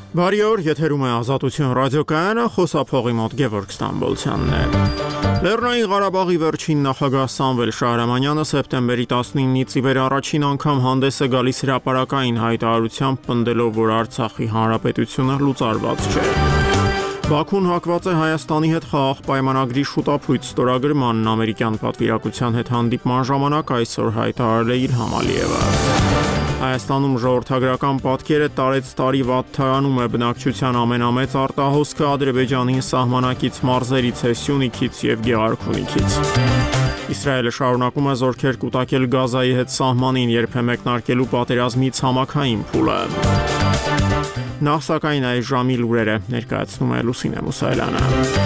Բարի օր, եթերում է Ազատություն ռադիոկայանը, խոսափողի մոտ Գևորգ Ստամբոլցյանն է։ Լեռնային Ղարաբաղի վերջին նախագահ Սամվել Շահրամանյանը սեպտեմբերի 19-ից ի վեր առաջին անգամ հանդես է գալիս հրապարակային հայտարարությամբ, պնդելով, որ Արցախի հանրապետությունը լուծարված չէ։ Բաքուն հակված է Հայաստանի հետ խաղաղ պայմանագրի շուտապույտ ստորագրմանն ամերիկյան պատվիրակության հետ հանդիպման ժամանակ այսօր հայտարարել է Իլհամ Ալիևը։ Հայաստանում ժողովրդագրական պատկերը տարեց տարի վատթարանում է բնակչության ամենամեծ արտահոսքը Ադրբեջանի սահմանակից մարզերից է Սյունիքից եւ Գեղարքունիքից։ Իսրայելը շարունակում է զորքեր կուտակել Գազայի հետ սահմանին, երբ է մեկնարկելու պատերազմի ցամաքային փուլը։ Նախ սակայն այս ժամի լուրերը ներկայացնում է Լուսինե Մուսայելյանը։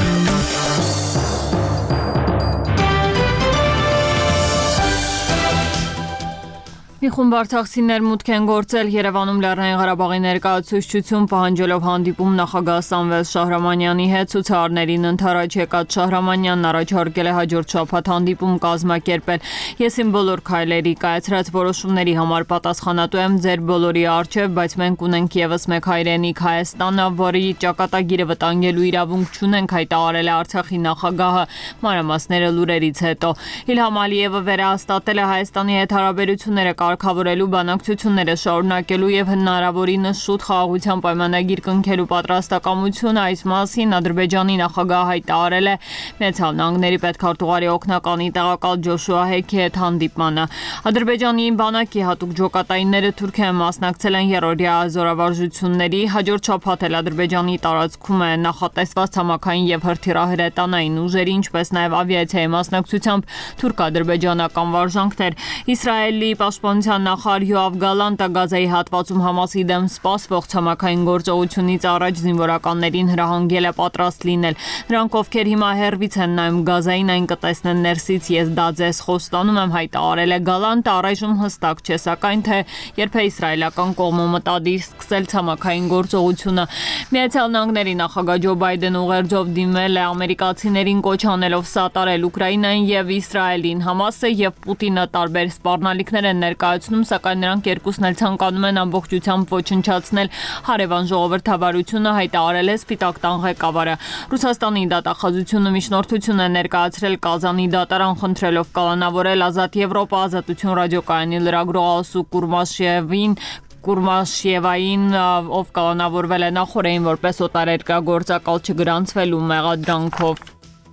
Մի խումբ արցախցիներ մուտք են գործել Երևանում Լեռնային Ղարաբաղի ներկայացուցչություն, պահանջելով հանդիպում նախագահ Սամվել Շահրամանյանի հետ։ Ցուցարարներին ընթരാճ եկած Շահրամանյանն առաջարկել է հաջորդ շաբաթ հանդիպում կազմակերպել։ Ես իմ բոլոր քայլերի կայացրած որոշումների համար պատասխանատու եմ ձեր բոլորի առջև, բայց մենք ունենք եւս մեկ հայրենիք Հայաստանը, որի ճակատագիրը վտանգելու իրավունք չունենք, հայտարարել է Արցախի նախագահը։ Մանրամասները լուրերից հետո Իլհամ Ալիևը վերահաստատել է Հայաստանի հետ հարաբերությունները կարգավորելու բանակցությունները շարունակելու եւ հնարավորինս շուտ խաղաղության պայմանագիր կնքելու պատրաստակամությունը։ Այս մասին Ադրբեջանի նախագահը հայտարարել է Մեծալ Նահանգների պետքարտուղարի օգնականի տեղակալ Ջոշուա Հեքի հետ հանդիպմանը։ Ադրբեջանի բանակի հատուկ ջոկատայինները Թուրքիայում մասնակցել են երրորդյա զորավարժությունների։ Հաջորդ շաբաթ էլ Ադրբեջանի տարածքում է նախատեսված ցամաքային եւ հրթիռահրետանային ուժերի, ինչպես նաեւ ավիացիայի մասնակցությամբ թուրք-ադրբեջանական վարժանքներ։ Իսրայելի պաշտպանության նախարար Յոավ Գալանտը Գազայի հատվածում Համասի դեմ սպասվող ցամաքային գործողությունից առաջ զինվորականներին հրահանգել է պատրաստ լինել։ Նրանք, ովքեր հիմա հեռվից են նայում Գազային, այն կտեսնեն ներսից, ես դա ձեզ խոստանում եմ, հայտարարել է Գալանտը։ Առայժմ հստակ չէ, սակայն թե երբ է իսրայելական կողմը մտադիր սկսել ցամաքային գործողությունը։ Միացյալ Նահանգների նախագահ Ջո Բայդենը ուղերձով դիմել է ամերիկացիներին կոչ անելով սատարել Ուկրաինային եւ Իսրայելին։ Համասը եւ Պուտինը տարբեր սպառնալիքներ են ներկայացնում, սակայն նրանք երկուսն էլ ցանկանում են ամբողջությամբ ոչնչացնել հարևան ժողովրդավարությունը, հայտարարել է Սպիտակ տան ղեկավարը։ Ռուսաստանի դատախազությունը միջնորդություն է ներկայացրել Կազանի դատարան, խնդրելով կալանավորել Ազատ Եվրոպա ազատություն ռադիոկայանի լրագրող Ալսու Կուրմաշևային, ով կալանավորվել է նախորդին որպես օտարերկրագործակալ չգրանցվելու մեղադրանքով։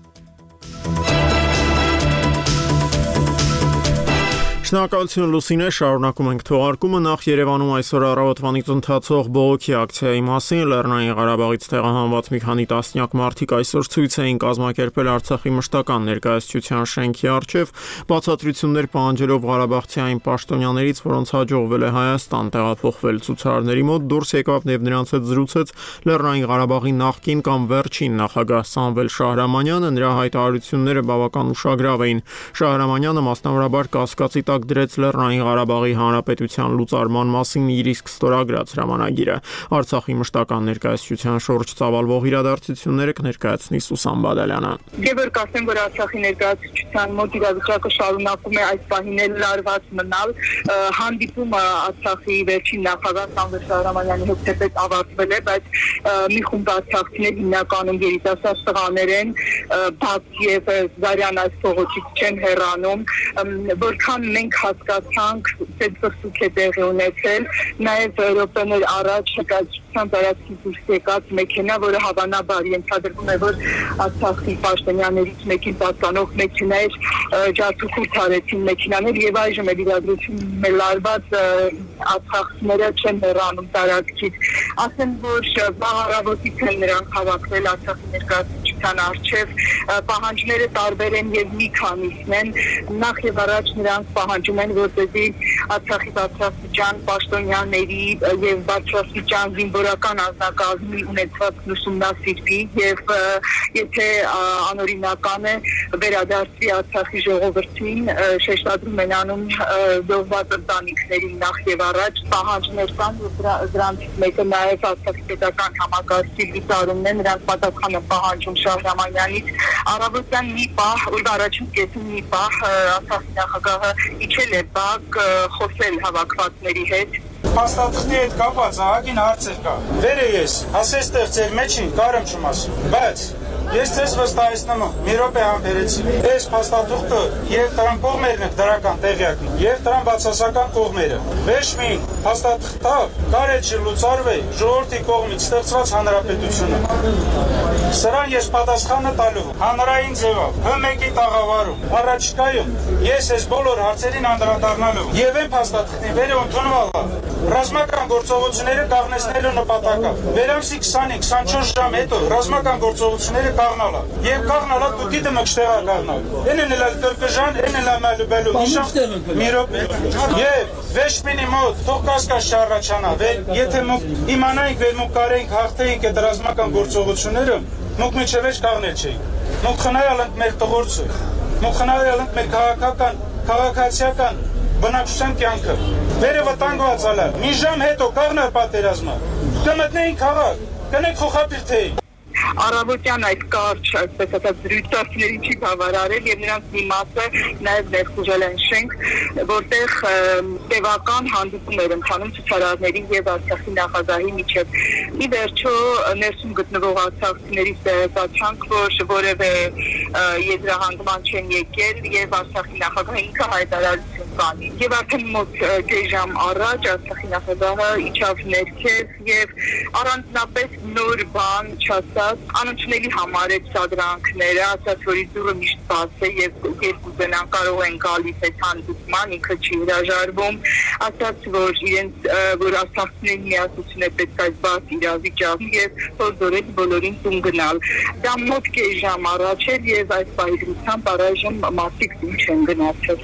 Շնորհակալություն Լուսինե, շարունակում ենք թողարկումը։ Նախ Երևանում այսօր առավոտվանից ընթացող բողոքի ակցիայի մասին Լեռնային Ղարաբաղից տեղահանված մի քանի տասնյակ մարդիկ այսօր ցույց էին կազմակերպել Արցախի մշտական ներկայացության շենքի առջև, բացատրություններ պահանջելով ղարաբաղցիային պաշտոնյաներից, որոնց հաջողվել է Հայաստան տեղափոխվել ցուցարարների մոտ, դուրս եկավ եւ նրանց հետ զրուցեց Լեռնային Ղարաբաղի նախկին կամ վերջին նախագահ Սամվել Շահրամանյանը։ Նրա հայտարարությունները բավական ուշագրավ էին։ Շահրամանյանը մասնավորաբար կասկածի տակ դրեց Լեռնային Ղարաբաղի հանրապետության լուծարման մասին իր իսկ ստորագրած հրամանագիրը։ Արցախի մշտական ներկայացության շուրջ ծավալվող իրադարձությունները կներկայացնի Սուսան Բադալյանը։ Գևորգ, ասեմ, որ Արցախի ներկայացության մոտ իրավիճակը շարունակում է այս պահին լարված մնալ։ Հանդիպումը Արցախի վերջին նախագահ Սամվել Շահրամանյանի հետ թեպետ ավարտվել է, բայց մի խումբ արցախցիներ, հիմնականում երիտասարդ տղաներ են, Բաք եւ Զարյան այս փողոցից չեն հեռանում, որքան մենք հասկացանք, ծեցծուկ է տեղի ունեցել, նաև րոպեներ առաջ հկացության տարածքի դուրս եկած մեքենա, որը հավանաբար ենթադրվում է, որ Արցախի պաշտոնյաներից մեկին պատկանող մեքենա էր, ջարդուխուր արեցին մեքենաներ եւ այժմ էլ իրադրությունն է լարված, արցախցիները չեն հեռանում տարածքից։ Ասեմ, որ վաղ են նրանք հավաքվել Արցախի ներկայացության առջև, պահանջները տարբեր են եւ մի քանիսն են։ Նախ եւ առաջ նրանք պահանջում են, որպեսզի Արցախի բարձրաստիճան պաշտոնյաների եւ բարձրաստիճան զինվորական անձնակազմի ունեցած ուսումնասիրվի եւ եթե անօրինական է վերադարձի Արցախի ժողովրդին, շեշտադրում են անում զոհված ընտանիքներին նախ եւ առաջ պահանջներ կան եւ դրանցից մեկը նաեւ Արցախի պետական համակարգի լուծարումն է, նրանք պատասխան են պահանջում Շահրամանյանից առավոտյան մի պահ, օրվա առաջին կեսին մի պահ Արցախի նախագահը իջել է Բաք խոսել հավաքվածների հետ փաստաթղթի հետ կապած ահագին հարցեր կա։ Վերը ես, ասես տեղ ձեր մեջին կարեմ չում ասում, բայց ես ձեզ վստահեցնում եմ, մի րոպե համբերեցի։ Այս փաստաթուղթը եւ դրան կողմերն են դրական տեղյակն, եւ դրան բացասական կողմերը։ Ոչ մի փաստաթղթով կարելի չի լուծարվել ժողովրդի կողմից ստեղծված հանրապետությունը։ Սրան ես պատասխանը տալու հանրային ձևով, Հ1-ի տաղավարում, առաջիկայում ես այս բոլոր հարցերին անդրադառնալու եւ այն փաստաթղթին վերը ընդունվալա ռազմական գործողությունները կաղնեցնելու նպատակով։ Վերամսի 20-24 ժամ հետո ռազմական գործողությունները կաղնալա եւ կաղնալա դուտիդը մկշտեղա կաղնալ։ Էնն էլ կրկժան, էնն էլ մալուբելու մի րոպե։ Եվ վեշմինի մոտ թող կասկած չառաջանա, եթե մենք իմանայինք, որ մենք կարենք հաղթեինք այդ ռազմական գործողությունները, մենք միջևեջ կաղնել չէինք։ Մենք խնայալ ենք մեր տղորցը, մենք խնայալ ենք մեր քաղաքացիական բնակչության կյանքը։ Վերը վտանգված ալար, մի ժամ հետո կաղնար պատերազմը, կմտնեին քաղաք, կնենք խոխապիրթեին։ Առավոտյան այդ կարճ, այսպես ասած, զրույցներին չի բավարարել եւ նրանց մի մասը նաեւ ներխուժել են շենք, որտեղ տևական հանդիպումներ ընթանում ցուցարարների եւ Արցախի նախագահի միջեւ։ Ի վերջո ներսում գտնվող արցախցիների ստեղծանք, որ որևէ եզրահանգման չեն եկել եւ Արցախի նախագահը ինքը հայտարարություն կանի։ Եվ արդեն մոտ կես ժամ առաջ Արցախի նախագահը իջավ ներքև եւ առանձնապես նոր բան չասաց, անընդունելի համարեց սադրանքները, ասաց, որ դուրը միշտ բաց է եւ երկու զենան կարող են գալիս այդ հանդիպման, ինքը չի հրաժարվում, ասաց, որ իրենց որ արցախցիների միասնություն է պետք այս բաց իրավիճակում եւ հորդորեց բոլորին տուն գնալ։ Դա մոտ կես ժամ առաջ էր եւ այս պայմանությամբ առայժմ մարդիկ տուն չեն գնացել։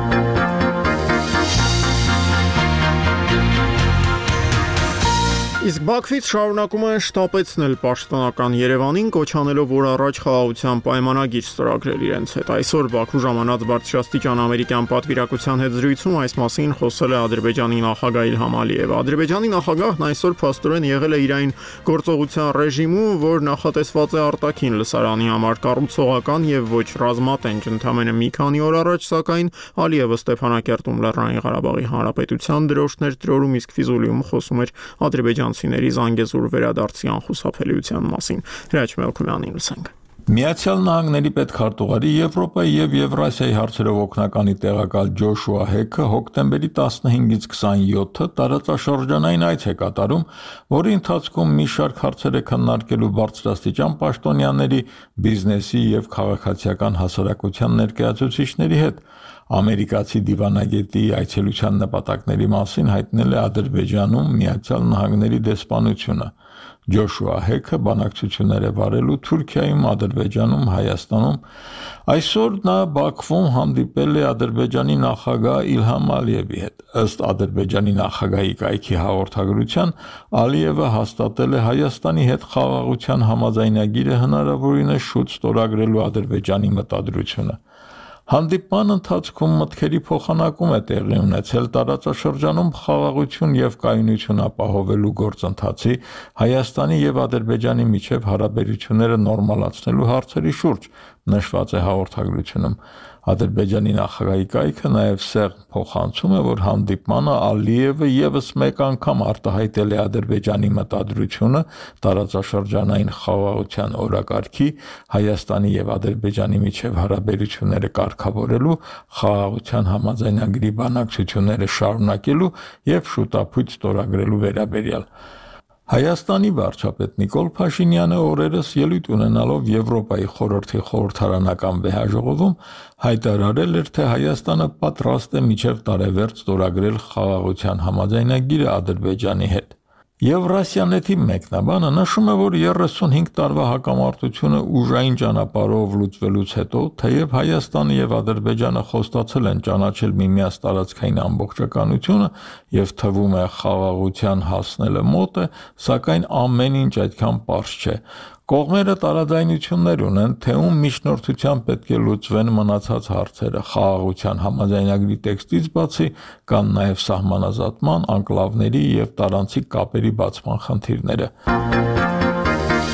Իսկ Բաքվից շարունակում են շտապեցնել պաշտոնական Երևանին, կոչանելով, որ առաջ խաղաղության պայմանագիր ստորագրել իրենց հետ։ Այսօր Բաքու ժամանած բարձրաստիճան ամերիկյան պատվիրակության հետ զրույցում այս մասին խոսել է Ադրբեջանի նախագահ Իլհամ Ալիևը։ Ադրբեջանի նախագահն այսօր փաստորեն եղել է իր այն գործողության ռեժիմում, որ նախատեսված է արտաքին լսարանի համար կառուցողական եւ ոչ ռազմատենչ։ Ընդամենը մի քանի օր առաջ, սակայն, Ալիևը Ստեփանակերտում Լեռնային Ղարաբաղի Հանրապետության դրոշներ տրորում, իսկ Ֆիզուլիում խոսում էր ադրբեջանցիների Զանգեզուր վերադարձի անխուսափելիության մասին։ Հրաչ Մելքումյանին լսենք։ Միացյալ Նահանգների պետքարտուղարի Եվրոպայի եւ Եվրասիայի հարցերով օգնականի տեղակալ Ջոշուա Հեքը հոկտեմբերի 15-ից 27-ը տարածաշրջանային այց է կատարում, որի ընթացքում մի շարք հարցեր է քննարկելու բարձրաստիճան պաշտոնյաների, բիզնեսի եւ քաղաքացիական հասարակության ներկայացուցիչների հետ։ Ամերիկացի դիվանագետի այցելության նպատակների մասին հայտնել է Ադրբեջանում Միացյալ Նահանգների դեսպանությունը։ Ջոշուա Հեքը բանակցություններ է վարելու Թուրքիայում, Ադրբեջանում, Հայաստանում։ Այսօր նա Բաքվում հանդիպել է Ադրբեջանի նախագահ Իլհամ Ալիևի հետ։ Ըստ Ադրբեջանի նախագահի կայքի հաղորդագրության, Ալիևը հաստատել է Հայաստանի հետ խաղաղության համաձայնագիրը հնարավորինս շուտ ստորագրելու Ադրբեջանի մտադրությունը։ Հանդիպման ընթացքում մտքերի փոխանակում է տեղի ունեցել տարածաշրջանում խաղաղություն եւ կայունություն ապահովելու գործընթացի, Հայաստանի եւ Ադրբեջանի միջև հարաբերությունները նորմալացնելու հարցերի շուրջ, նշված է հաղորդագրությունում։ Ադրբեջանի նախագահի կայքը նաև սեղմ փոխանցում է, որ հանդիպմանը Ալիևը եւս մեկ անգամ արտահայտել է Ադրբեջանի մտադրությունը տարածաշրջանային խաղաղության օրակարգի, Հայաստանի եւ Ադրբեջանի միջև հարաբերությունները կարգավորելու, խաղաղության համաձայնագրի բանակցությունները շարունակելու եւ շուտապույտ ստորագրելու վերաբերյալ։ Հայաստանի վարչապետ Նիկոլ Փաշինյանը օրերս ելույթ ունենալով Եվրոպայի խորհրդի խորհրդարանական վեհաժողովում հայտարարել էր, թե Հայաստանը պատրաստ է մինչև տարեվերջ ստորագրել խաղաղության համաձայնագիրը Ադրբեջանի հետ։ Եվրասիանետի մեկնաբանը նշում է, որ 35 տարվա հակամարտությունը ուժային ճանապարհով լուծվելուց հետո, թեև Հայաստանը եւ Ադրբեջանը խոստացել են ճանաչել միմյանց տարածքային ամբողջականությունը եւ թվում է խաղաղության հասնելը մոտ է, սակայն ամեն ինչ այդքան պարզ չէ։ Կողմերը տարաձայնություններ ունեն, թե ում միջնորդությամբ պետք է լուծվեն մնացած հարցերը, խաղաղության համաձայնագրի տեքստից բացի կան նաև սահմանազատման, անկլավների եւ տարանցիկ կապերի բացման խնդիրները։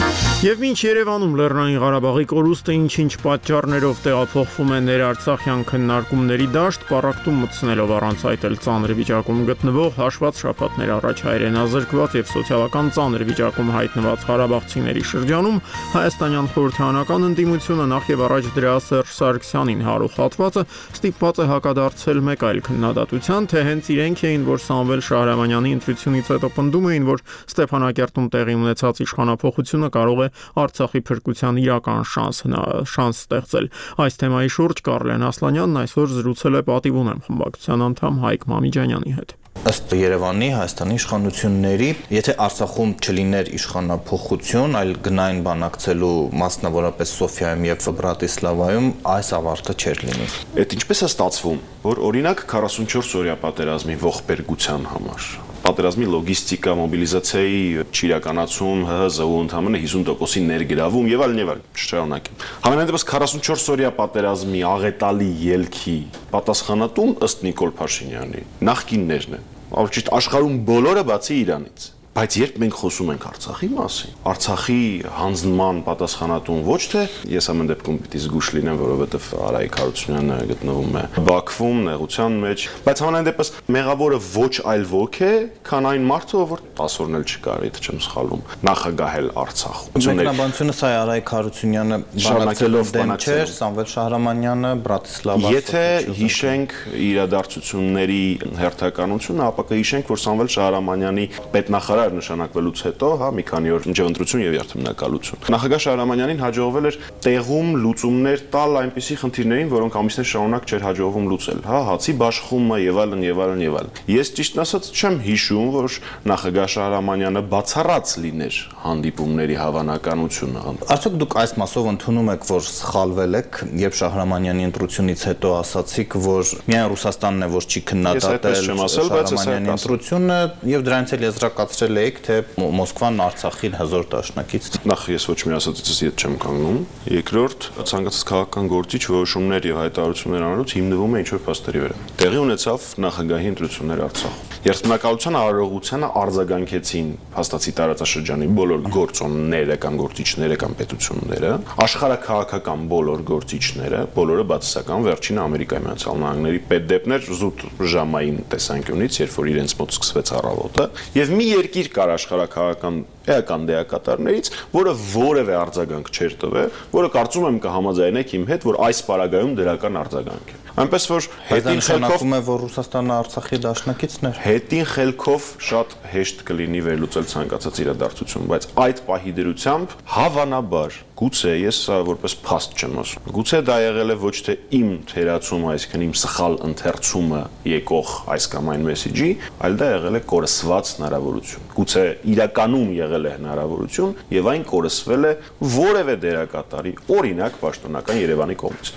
Եվ մինչ Երևանում Լեռնային Ղարաբաղի կորուստը ինչ-ինչ պատճառներով տեղափոխվում է ներարցախյան քննարկումների դաշտ, պառակտում մտցնելով առանց այդ էլ ծանր վիճակում գտնվող հաշված շաբաթներ առաջ հայրենազրկված եւ սոցիալական ծանր վիճակում հայտնված ղարաբաղցիների շրջանում հայաստանյան խորհրդարանական ընդդիմությունը նախ եւ առաջ դրա Սերժ Սարգսյանին հարուխ հատվածը ստիպված է հակադարձել մեկ այլ քննադատության, թե հենց իրենք էին, որ Սամվել Շահրամանյանի ընտրությունից հետո պնդում էին, որ Ստեփանակերտում տեղի ունեցած իշխանափոխությունը կարող է Արցախի փրկության իրական շանս ստեղծել։ Այս թեմայի շուրջ Կարլեն Ասլանյանն այսօր զրուցել է «Պատիվ ունեմ» խմբակցության անդամ Հայկ Մամիջանյանի հետ։ Ըստ Երևանի Հայաստանի իշխանությունների, եթե Արցախում չլիներ իշխանափոխություն, այլ գնային բանակցելու մասնավորապես Սոֆիայում եւ Բրատիսլավայում, այս ավարտը չէր լինի։ Այդ ինչպես է ստացվում, որ օրինակ 44 օրյա պատերազմի ողբերգության համար պատերազմի լոգիստիկա, մոբիլիզացիայի չիրականացում, ՀՀԶ-ու ընդամենը 50%-ի ներգրավում եւ այլն եւ այլն, չշարունակեմ։ Համենայնդեպս 44 օրյա պատերազմի աղետալի ելքի պատասխանատուն ըստ Նիկոլ Փաշինյանի նախկիններն են, ճիշտ աշխարհում բոլորը բացի Իրանից։ Բայց երբ մենք խոսում ենք Արցախի մասին, Արցախի հանձնման պատասխանատուն ոչ թե ես ամեն դեպքում պիտի զգուշ լինեմ, որովհետև Արայիկ Հարությունյանը գտնվում է Բաքվում, նեղության մեջ, բայց համենայնդեպս մեղավորը ոչ այլ ոք է, քան այն մարդը, որ 10 օրն էլ չկար, եթե չեմ սխալվում, նախագահել Արցախում։ Մեկնաբանությունը սա է Արայիկ Հարությունյանը բանակցելով դեմ չէր, Սամվել Շահրամանյանը Բրատիսլավա։ Եթե հիշենք իրադարձությունների հերթականությունը, ապա կհիշենք, որ Սամվել Շահրամանյանի պետնախարար նշանակվելուց հետո, մի քանի օր ընտրություն եւ երթմնակալություն։ Նախագահ Շահրամանյանին հաջողվել էր տեղում լուծումներ տալ այնպիսի խնդիրներին, որոնք ամիսներ շարունակ չէր հաջողվում լուծել, հացի բաշխումը եւ այլն եւ այլն եւ այլն։ Ես ճիշտն ասած չեմ հիշում, որ նախագահ Շահրամանյանը բացառած լիներ հանդիպումների հավանականությունը։ Արդյոք դուք այս մասով ընդունում եք, որ սխալվել եք, երբ Շահրամանյանի ընտրությունից հետո ասացիք, որ միայն Ռուսաստանն է, որ չի քննադատել Շահրամանյանի ընտրությունը եւ դրանից էլ եզրակացրել եք, թե Մոսկվան Արցախին հզոր դաշնակից։ Նախ ես ոչ մի ասացից ետ չեմ կանգնում։ Երկրորդ, ցանկացած քաղաքական գործիչ որոշումներ եւ հայտարարություններ անելուց հիմնվում է ինչ-որ փաստերի վրա։ Տեղի ունեցավ նախագահի ընտրություններ Արցախում։ Երթմնակալության արարողությանը արձագանքեցին հաստատի տարածաշրջանի բոլոր գործոնները կամ գործիչները կամ պետությունները, աշխարհաքաղաքական բոլոր գործիչները, բոլորը բացասական վերջինը Ամերիկայի Միացյալ Նահանգների պետդեպներ զուտ ժամային տեսանկյունից, երբ որ իրենց մոտ սկսվեց առավոտը, եւ մի երկիր կար աշխարհաքաղաքական էական դեակատարներից, որը որևէ արձագանք չէր տվել, որը կարծում եմ կհամաձայնեք իմ հետ, որ այս պարագայում դրական արձագանք է։ Այնպես որ հետին խելքով է, որ Ռուսաստանը Արցախի դաշնակիցն էր։ Հետին խելքով շատ հեշտ կլինի վերլուծել ցանկացած իրադարձություն, բայց այդ պահի դրությամբ հավանաբար, գուցե ես որպես փաստ չեմ ասում, գուցե դա եղել է ոչ թե իմ թերացումը, այսինքն իմ սխալ ընթերցումը եկող այս կամ այն մեսեջի, այլ դա եղել է կորսված հնարավորություն։ Գուցե իրականում եղել է հնարավորություն եւ այն կորսվել է որևէ դերակատարի, օրինակ պաշտոնական Երևանի կողմից։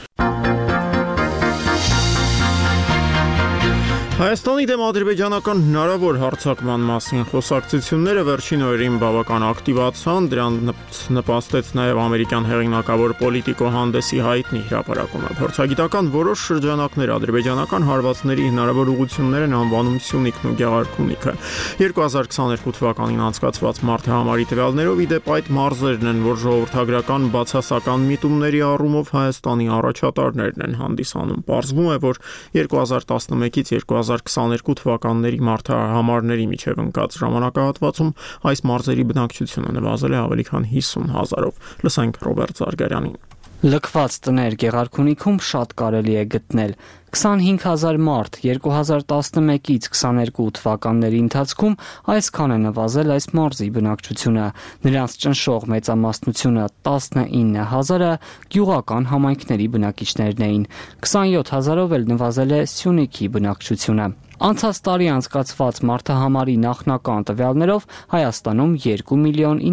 Հայաստանի դեմ ադրբեջանական հնարավոր հարձակման մասին խոսակցությունները վերջին օրերին բավական ակտիվացան, դրան նպաստեց նաև ամերիկյան հեղինակավոր Պոլիտիկո հանդեսի հայտնի հրապարակումը։ Փորձագիտական որոշ շրջանակներ ադրբեջանական հարվածների հնարավոր ուղղություններ են անվանում Սյունիքն ու Գեղարքունիքը։ 2022 թվականին անցկացված մարտահամարի տվյալներով ի դեպ այդ մարզերն են, որ ժողովրդագրական բացասական միտումների առումով Հայաստանի առաջատարներն են հանդիսանում։ Պարզվում է, որ 2011-ից 2022 թվականների մարտահամարների միջև ընկած ժամանակահատվածում այս մարզերի բնակչությունը նվազել է ավելի քան 50,000-ով։ Լսենք Ռոբերտ Զարգարյանին։ Լքված տներ Գեղարքունիքում շատ կարելի է գտնել։ 25,000 մարդ 2011-ից 22 թվականների ընթացքում այսքան է նվազել այս մարզի բնակչությունը։ Նրանց ճնշող մեծամասնությունը 19,000-ը գյուղական համայնքների բնակիչներն էին։ 27,000-ով էլ նվազել է Սյունիքի բնակչությունը։ Անցած տարի անցկացված մարտահամարի նախնական տվյալներով Հայաստանում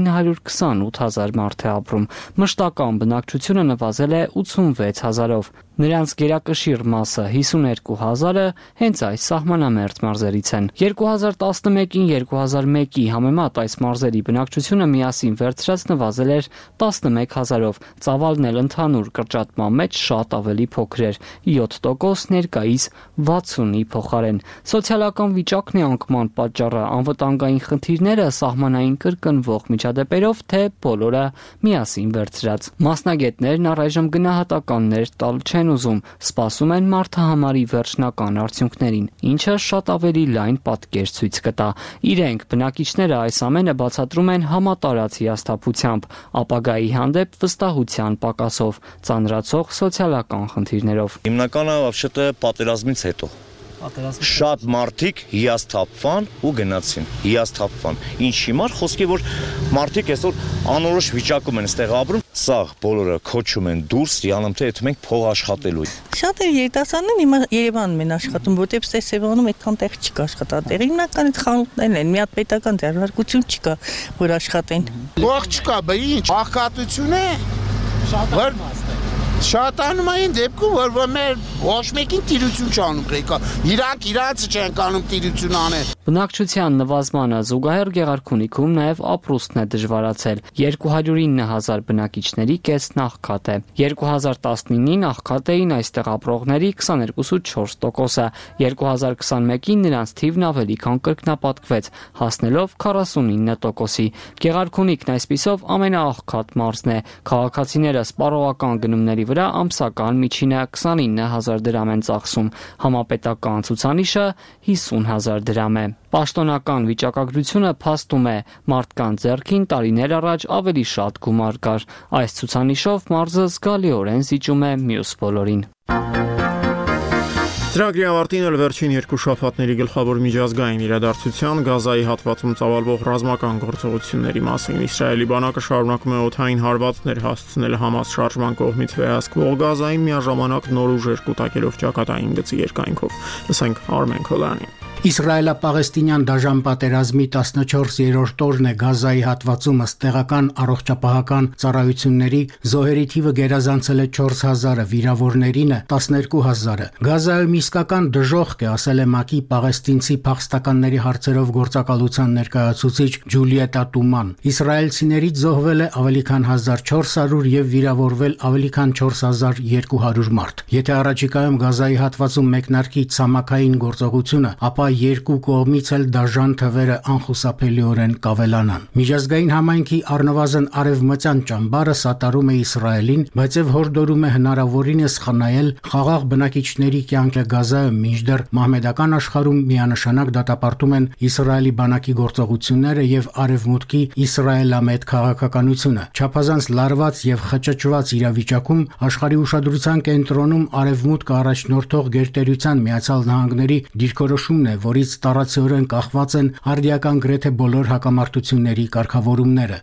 2,928,000 մարդ է ապրում։ Մշտական բնակչությունը նվազել է 86,000-ով։ Նրանց գերակշիռ մասը 52,000-ը հենց այս սահմանամերձ մարզերից են։ 2011-ին 2001-ի համեմատ այս մարզերի բնակչությունը միասին վերցրած նվազել էր 11,000-ով, ծավալն էլ ընդհանուր կրճատման մեջ շատ ավելի փոքր էր՝ 7%, ներկայիս 60-ի փոխարեն։ Սոցիալական վիճակն է անկման պատճառը, անվտանգային խնդիրները, սահմանային կրկնվող միջադեպերով, թե բոլորը միասին վերցրած։ Մասնագետներն առայժմ գնահատականներ տալ չեն ուզում, սպասում են մարդահամարի վերջնական արդյունքներին, ինչը շատ ավելի լայն պատկեր ցույց կտա։ Իրենք բնակիչները այս ամենը բացատրում են համատարած հիասթափությամբ, ապագայի հանդեպ վստահության պակասով, ծանրացող սոցիալական խնդիրներով։ Հիմնականը вообще-то պատերազմից հետո շատ մարդիկ հիասթափվան ու գնացին, հիասթափվան։ Ինչ հիմար խոսքի որ մարդիկ այսօր անորոշ վիճակում են ստեղ ապրում, սա բոլորը քոչում են դուրս, յանում թե եթե մենք փող աշխատելու։ Շատ երիտասարդներ հիմա Երևանում են աշխատում, որտեղ Սևանում այդքան տեղ չկա աշխատատեղ։ Հիմնական այդ խանութներն են, մի հատ պետական դերարկություն չկա, որ աշխատեն։ Փող չկա, բա ինչ, աղքատություն է։ Շատանում այն դեպքում, որ մեր ոչ մեկին տիրություն չանում ղեկա, իրանք իրաց չեն կանում տիրություն անել։ Բնակչության նվազմանը զուգահեռ Գեղարքունիքում նաև ապրուստն է դժվարացել։ 209,000 բնակիչների կեսն աղքատ է։ 2019-ին աղքատ էին այստեղ ապրողների 22.4%-ը, 2021-ին նրանց թիվն ավելի քան կրկնապատկվեց, հասնելով 49%-ի։ Գեղարքունիքն այսպիսով ամենաաղքատ մարզն է։ Քաղաքացիները սպառողական գնումների վրա ամսական միջինը 29,000 դրամ են ծախսում, համապետական ցուցանիշը 50,000 դրամ է։ Պաշտոնական վիճակագրությունը փաստում է, մարդկանց ձեռքին տարիներ առաջ ավելի շատ գումար կար։ Այս ցուցանիշով մարզը զգալիորեն զիջում է մյուս բոլորին։ Ծրագրի ավարտին էլ վերջին երկու շաբաթների գլխավոր միջազգային իրադարձության Գազայի հատվածում ծավալվող ռազմական գործողությունների մասին։ Իսրայելի բանակը շարունակում է օդային հարվածներ հասցնել Համաս շարժման կողմից վերահսկվող Գազային, միաժամանակ նոր ուժեր կուտակելով ճակատային գծի երկայնքով։ Լսենք Արմեն Քոլյանին։ Իսրայելա-պաղեստինյան դաժան պատերազմի 14-րդ օրն է Գազայի հատվածում ըստ տեղական առողջապահական ծառայությունների զոհերի թիվը գերազանցել է 4,000-ը, վիրավորներինը 12,000-ը։ Գազայում իսկական դժոխք է, ասել է ՄԱԿ-ի պաղեստինցի փախստականների հարցերով գործակալության ներկայացուցիչ Ջուլիետա Տուման։ Իսրայելցիներից զոհվել է ավելի քան 1400 եւ վիրավորվել ավելի քան 4200 մարդ։ Եթե առաջիկայում Գազայի հատվածում մեկնարկի ցամաքային գործողությունը, ապա երկու կողմից էլ դաժան թվերը անխուսափելիորեն կավելանան։ Միջազգային համայնքի առնվազն արևմտյան ճամբարը սատարում է Իսրայելին, բայց եւ հորդորում է հնարավորինս խնայել խաղաղ բնակիչների կյանքը Գազայում, մինչդեռ մահմեդական աշխարհում միանշանակ դատապարտում են Իսրայելի բանակի գործողությունները եւ արևմուտքի իսրայելամետ քաղաքականությունը։ Չափազանց լարված եւ խճճված իրավիճակում աշխարհի ուշադրության կենտրոնում արևմուտքը առաջնորդող գերտերության Միացյալ Նահանգների դիրքորոշումն է, որից տարածիորեն կախված են արդիական գրեթե բոլոր հակամարտությունների կարգավորումները։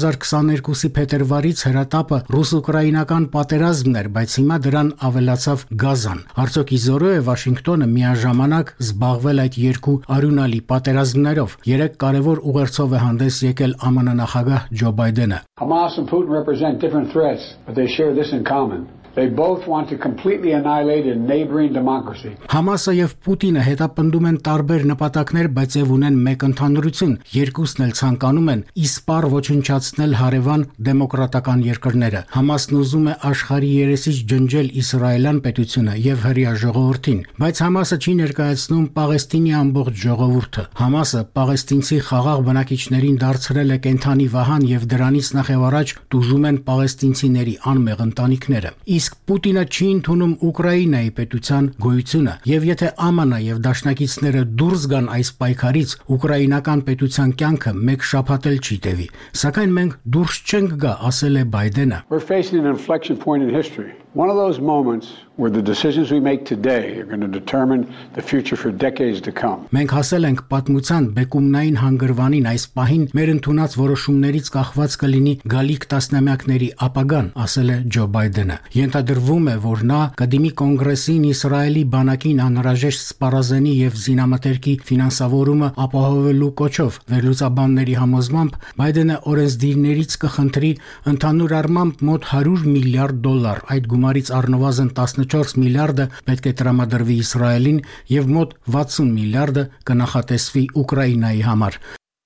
2022-ի փետրվարից հրատապը ռուս-ուկրաինական պատերազմն էր, բայց հիմա դրան ավելացավ Գազան։ Արդյոք իզորու է Վաշինգտոնը միաժամանակ զբաղվել այդ երկու արյունալի պատերազմներով։ Երեք կարևոր ուղերձով է հանդես եկել ԱՄՆ նախագահ Ջո Բայդենը։ Hamas and Putin represent different threats, but they share this in common. They both want to completely annihilate a neighboring democracy. Համասը եւ Պուտինը հետապնդում են տարբեր նպատակներ, բայց եւ ունեն մեկ ընդհանրություն։ Երկուսն էլ ցանկանում են իսպառ ոչնչացնել հարևան դեմոկրատական երկրները։ Համասն ուզում է աշխարհի երեսից ջնջել իսրայելյան պետությունը եւ հրեա ժողովրդին, բայց Համասը չի ներկայացնում Պաղեստինի ամբողջ ժողովուրդը։ Համասը պաղեստինցի խաղաղ բնակիչներին դարձրել է կենթանի վահան եւ դրանից նախ եւ առաջ տուժում են պաղեստինցիների անմեղ ընտանիքները։ Իսկ Պուտինը չի ընդունում Ուկրաինայի պետության գոյությունը, եւ եթե ԱՄՆ եւ դաշնակիցները դուրս գան այս պայքարից, ուկրաինական պետության կյանքը մեկ շաբաթ էլ չի տևի։ Սակայն մենք դուրս չենք գա, ասել է Բայդենը։ We're facing an inflection point in history. One of those moments where the decisions we make today are going to determine the future for decades to come. Մենք հասել ենք պատմության բեկումնային հանգրվանին, այս պահին մեր ընդունած որոշումներից կախված կլինի գալիք տասնամյակների ապագան, ասել է Ջո Բայդենը։ Ենթադրվում է, որ նա կդիմի կոնգրեսին Իսրայելի բանակին անհրաժեշտ սպառազենի եւ զինամթերքի ֆինանսավորումը ապահովելու կոչով։ Վերլուծաբանների համոզմամբ Բայդենը օրենսդիրներից կխնդրի ընդհանուր առմամբ մոտ $100 միլիարդ, այդ գումարից առնվազն 14 միլիարդը պետք է տրամադրվի Իսրայելին եւ մոտ 60 միլիարդը կնախատեսվի Ուկրաինայի համար։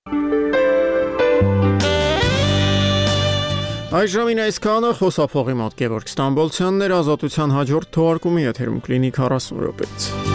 Այժմին այսքանը խոսափողի մոտ Գևորգ Ստամբոլցյանն էր, Ազատության հաջորդ թողարկումի եթերում կլինի 40 րոպեից։